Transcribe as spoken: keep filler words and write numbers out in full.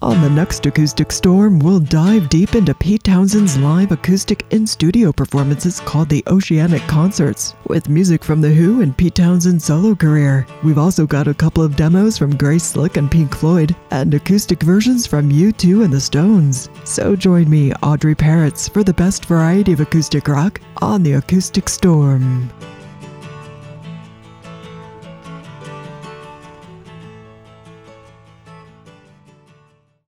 On the next Acoustic Storm, we'll dive deep into Pete Townshend's live acoustic in-studio performances called the Oceanic Concerts, with music from The Who and Pete Townshend's solo career. We've also got a couple of demos from Grace Slick and Pink Floyd, and acoustic versions from U two and the Stones. So join me, Audrey Parrots, for the best variety of acoustic rock on the Acoustic Storm.